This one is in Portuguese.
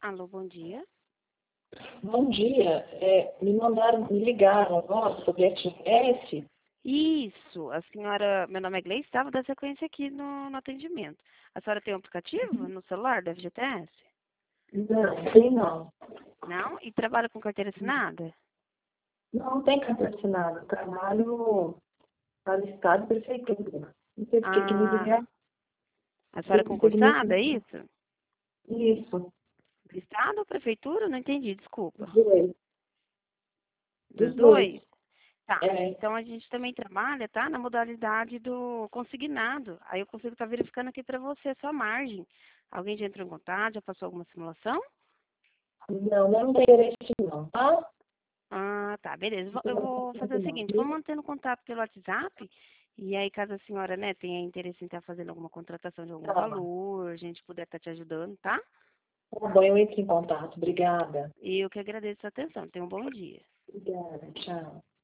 Alô, bom dia. Bom dia. Me ligaram agora sobre FGTS. Isso, a senhora, meu nome é Gleice, estava dando sequência aqui no atendimento. A senhora tem um aplicativo no celular da FGTS? Não, tem não. Não? E trabalha com carteira assinada? Não tem carteira assinada. Trabalho para o Estado e Prefeitura. Não sei por que me Ah, ligaram. a senhora é Esse segmento. concursada, é isso? Isso. Do Estado ou Prefeitura? Não entendi, desculpa. Dos dois. Dos Dos dois. dois? Tá, É, então a gente também trabalha, tá, na modalidade do consignado. Aí eu consigo estar verificando aqui para você a sua margem. Alguém já entrou em contato, já passou alguma simulação? não tem interesse não, tá? Ah, tá, beleza. Eu Não, vou fazer o seguinte, vou mantendo contato pelo WhatsApp, e aí caso a senhora, né, tenha interesse em estar fazendo alguma contratação de algum Tá bom. valor, a gente puder estar te ajudando, tá? Tá bom, eu entro em contato. Obrigada. E eu que agradeço a atenção. Tenha um bom dia. Obrigada. Tchau.